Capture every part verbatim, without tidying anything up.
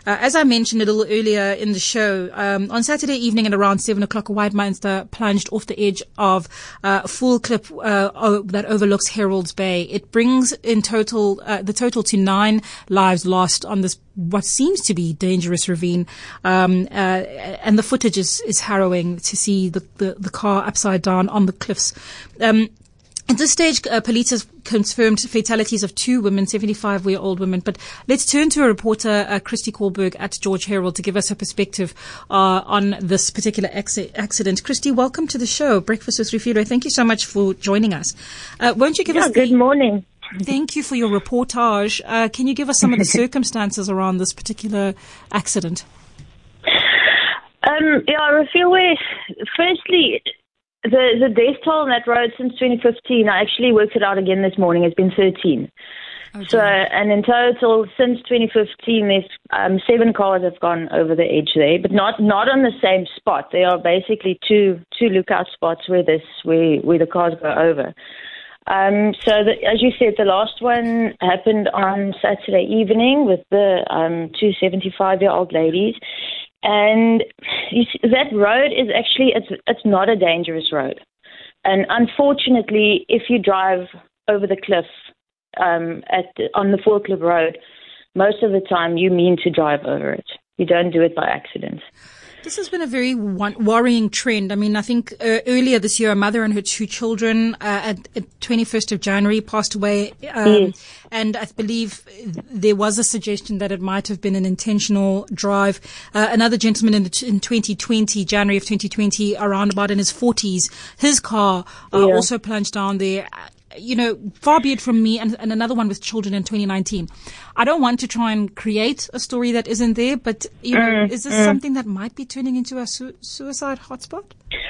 Uh, as I mentioned a little earlier in the show, um, on Saturday evening at around seven o'clock, a white monster plunged off the edge of uh, a full cliff uh, o- that overlooks Herald's Bay. It brings in total uh, the total to nine lives lost on this what seems to be dangerous ravine, um, uh, and the footage is, is harrowing to see the, the, the car upside down on the cliffs. Um, At this stage, uh, police has confirmed fatalities of two women, seventy-five-year-old women. But let's turn to a reporter, uh, Christy Kohlberg at George Herald, to give us her perspective uh, on this particular ac- accident. Christy, welcome to the show, Breakfast with Refilwe. Thank you so much for joining us. Uh, won't you give yeah, us... The- good morning. Thank you for your reportage. Uh, can you give us some of the circumstances around this particular accident? Um, yeah, Refilwe, firstly... The the death toll on that road since twenty fifteen, I actually worked it out again this morning, has been thirteen. Okay. So, and in total, since twenty fifteen, there's um, seven cars have gone over the edge there, but not not on the same spot. There are basically two two lookout spots where this where where the cars go over. Um, so, the, as you said, the last one happened on Saturday evening with the um, two seventy-five-year-old ladies. And you see, that road is actually, it's it's not a dangerous road. And unfortunately, if you drive over the cliff um, at the, on the Full Cliff Road, most of the time you mean to drive over it. You don't do it by accident. This has been a very worrying trend. I mean, I think uh, earlier this year, a mother and her two children uh, at, at twenty-first of January passed away. Um, yes. And I believe there was a suggestion that it might have been an intentional drive. Uh, another gentleman in, the, in twenty twenty, January of twenty twenty, around about in his forties, his car uh, yeah. also plunged down there. You know, far be it from me, and, and another one with children in twenty nineteen. I don't want to try and create a story that isn't there, but, you know, mm, is this mm. something that might be turning into a su- suicide hotspot?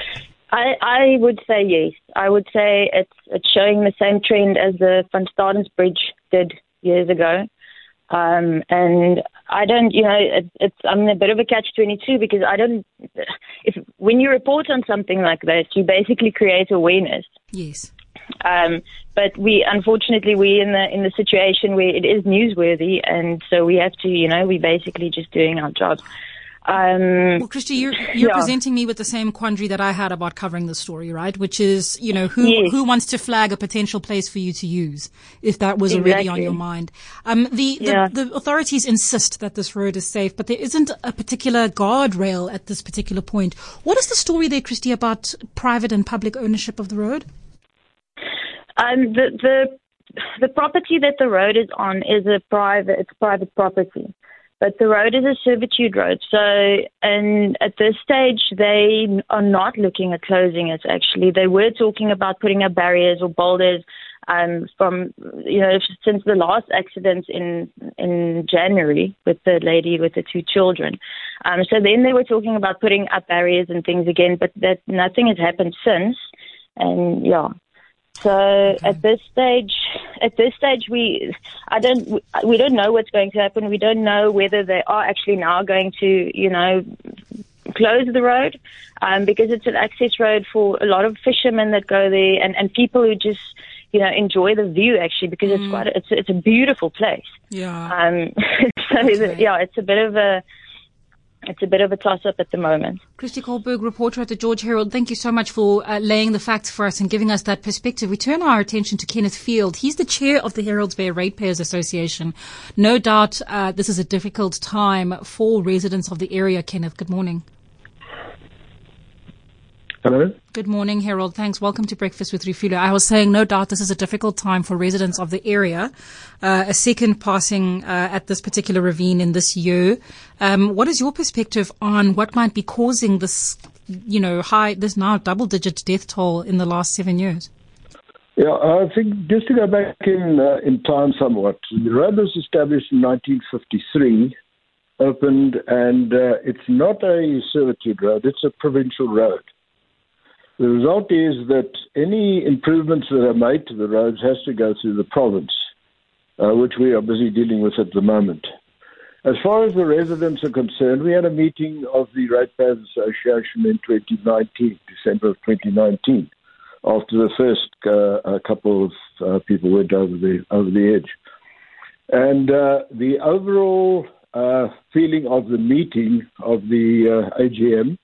I, I would say yes. I would say it's it's showing the same trend as the Van Stadens Bridge did years ago. Um, and I don't, you know, it, it's I'm in a bit of a catch twenty-two because I don't, if when you report on something like that, you basically create awareness. Yes. Um, but we, unfortunately, we're in the in the situation where it is newsworthy, and so we have to, you know, we're basically just doing our job. Um, well, Christy, you're, you're yeah. presenting me with the same quandary that I had about covering the story, right? Which is, you know, who yes. who wants to flag a potential place for you to use, if that was exactly. already on your mind. Um, the, yeah. the the authorities insist that this road is safe, but there isn't a particular guardrail at this particular point. What is the story there, Christy, about private and public ownership of the road? Um, the the the property that the road is on is a private it's private property, but the road is a servitude road. So, and at this stage, they are not looking at closing it. Actually, they were talking about putting up barriers or boulders. Um, from you know since the last accident in in January with the lady with the two children. Um, so then they were talking about putting up barriers and things again, but that nothing has happened since. And yeah. So okay. at this stage, at this stage, we, I don't, we don't know what's going to happen. We don't know whether they are actually now going to, you know, close the road, um, because it's an access road for a lot of fishermen that go there and, and people who just, you know, enjoy the view actually because mm. it's quite, a, it's it's a beautiful place. Yeah. Um. so okay. the, yeah, it's a bit of a. It's a bit of a toss-up at the moment. Christy Kohlberg, reporter at the George Herald, thank you so much for uh, laying the facts for us and giving us that perspective. We turn our attention to Kenneth Field. He's the chair of the Herald's Bay Ratepayers Association. No doubt uh, this is a difficult time for residents of the area. Kenneth, good morning. Hello. Good morning, Harold. Thanks. Welcome to Breakfast with Refilwe. I was saying, no doubt, this is a difficult time for residents of the area. Uh, a second passing uh, at this particular ravine in this year. Um, what is your perspective on what might be causing this, you know, high, this now double-digit death toll in the last seven years? Yeah, I think just to go back in uh, in time somewhat, the road was established in nineteen fifty-three, opened, and uh, it's not a servitude road; it's a provincial road. The result is that any improvements that are made to the roads has to go through the province, uh, which we are busy dealing with at the moment. As far as the residents are concerned, we had a meeting of the Ratepayers Association in twenty nineteen, December of twenty nineteen, after the first uh, a couple of uh, people went over the over the edge. And uh, the overall uh, feeling of the meeting of the uh, A G M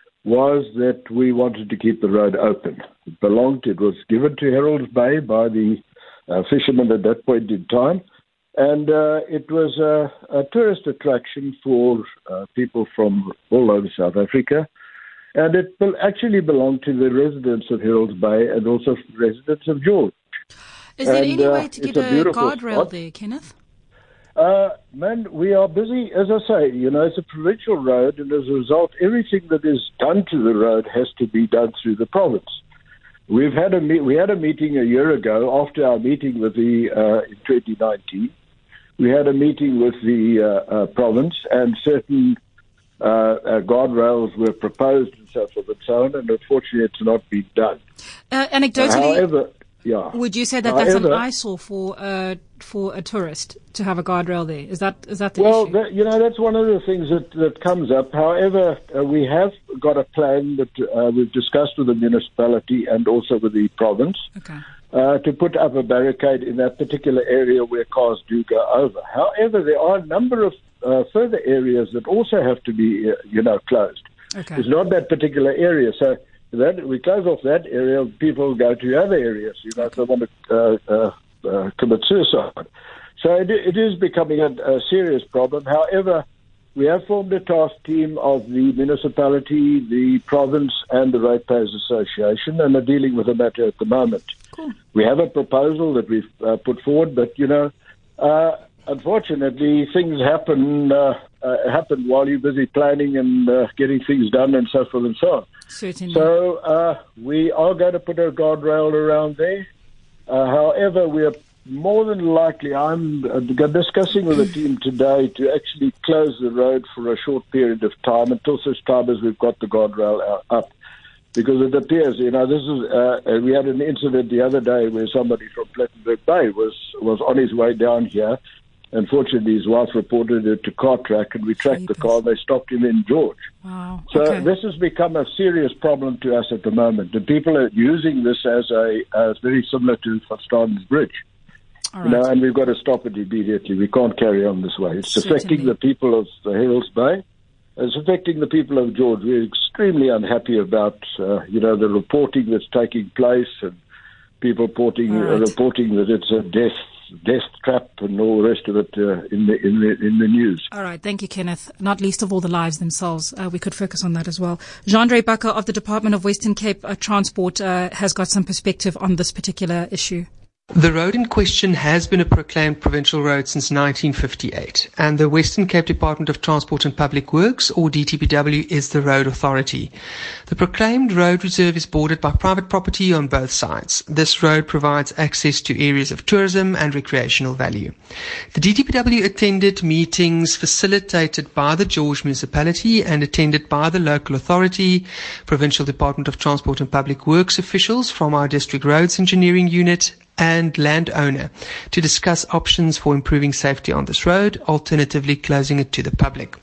was that we wanted to keep the road open. It belonged, it was given to Herald's Bay by the uh, fishermen at that point in time, and uh, it was a, a tourist attraction for uh, people from all over South Africa, and it be- actually belonged to the residents of Herald's Bay and also residents of George. Is there and, any uh, way to get a, a a guardrail spot. there, Kenneth? Uh, man, we are busy, as I say, you know, it's a provincial road, and as a result, everything that is done to the road has to be done through the province. We've had a me- we had a meeting a year ago after our meeting with the, uh, in twenty nineteen. We had a meeting with the uh, uh, province, and certain uh, uh, guardrails were proposed and so forth and so on, and unfortunately it's not been done. Uh, anecdotally, Uh, however, yeah. would you say that that's an However- eyesore for uh, for a tourist to have a guardrail there? Is that is that the Well, issue? that, you know, that's one of the things that, that comes up. However, uh, we have got a plan that uh, we've discussed with the municipality and also with the province Okay. uh, to put up a barricade in that particular area where cars do go over. However, there are a number of uh, further areas that also have to be, uh, you know, closed. Okay. It's not that particular area. So that we close off that area, people go to other areas, you know, if they want to uh, uh, uh, commit suicide. So it, it is becoming a, a serious problem. However, we have formed a task team of the municipality, the province, and the Ratepayers Association, and are dealing with the matter at the moment. Cool. We have a proposal that we've uh, put forward, but, you know, uh, unfortunately, things happen uh, uh, happen while you're busy planning and uh, getting things done and so forth and so on. Certainly. So uh, we are going to put a guardrail around there. Uh, however, we are more than likely, I'm uh, discussing with the team today to actually close the road for a short period of time until such time as we've got the guardrail out, up. Because it appears, you know, this is, uh, we had an incident the other day where somebody from Plettenberg Bay was, was on his way down here. Unfortunately, his wife reported it to Cartrack, and we tracked the car. They stopped him in George. Wow. So Okay. this has become a serious problem to us at the moment. The people are using this as a as very similar to Van Staden's Bridge. All You know, right. and we've got to stop it immediately. We can't carry on this way. It's Certainly. affecting the people of the Herald's Bay. It's affecting the people of George. We're extremely unhappy about, uh, you know, the reporting that's taking place and people reporting, All right. uh, reporting that it's a death death trap and all the rest of it uh, in the in the in the news. All right. Thank you, Kenneth. Not least of all the lives themselves. Uh, we could focus on that as well. Jean-Andre Bakker of the Department of Western Cape uh, Transport uh, has got some perspective on this particular issue. The road in question has been a proclaimed provincial road since nineteen fifty-eight, and the Western Cape Department of Transport and Public Works, or D T P W, is the road authority. The proclaimed road reserve is bordered by private property on both sides. This road provides access to areas of tourism and recreational value. The D T P W attended meetings facilitated by the George municipality and attended by the local authority, Provincial Department of Transport and Public Works officials from our District Roads Engineering Unit, and landowner to discuss options for improving safety on this road, alternatively closing it to the public.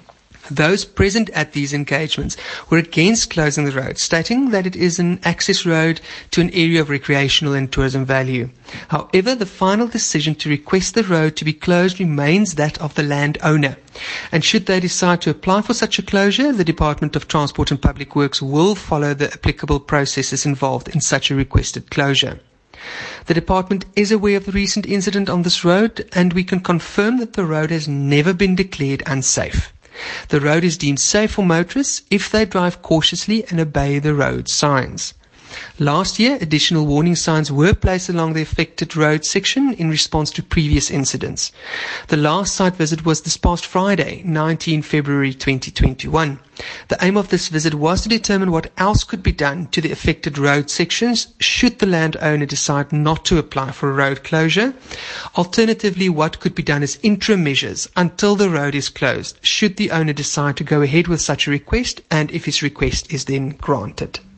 Those present at these engagements were against closing the road, stating that it is an access road to an area of recreational and tourism value. However, the final decision to request the road to be closed remains that of the landowner. And should they decide to apply for such a closure, the Department of Transport and Public Works will follow the applicable processes involved in such a requested closure. The department is aware of the recent incident on this road, and we can confirm that the road has never been declared unsafe. The road is deemed safe for motorists if they drive cautiously and obey the road signs. Last year, additional warning signs were placed along the affected road section in response to previous incidents. The last site visit was this past Friday, the nineteenth of February twenty twenty-one. The aim of this visit was to determine what else could be done to the affected road sections should the landowner decide not to apply for a road closure. Alternatively, what could be done as interim measures until the road is closed, should the owner decide to go ahead with such a request and if his request is then granted.